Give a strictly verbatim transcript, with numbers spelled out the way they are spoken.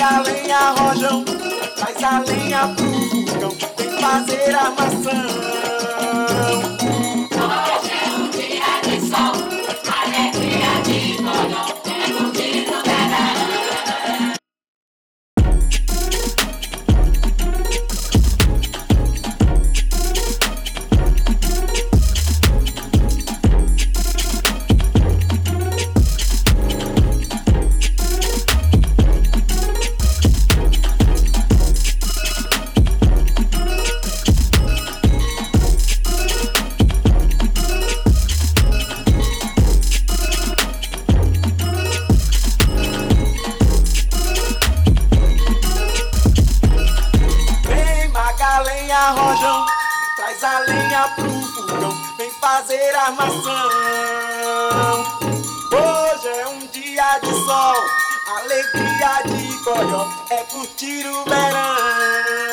a lenha, rojão, traz a lenha pro fogão, vem fazer armação. Hoje é um dia de sol, alegria de cordão, é curtir o verão. Lenha, rojão, traz a lenha pro fogão, vem fazer armação. Hoje é um dia de sol, alegria de coió, é curtir o verão.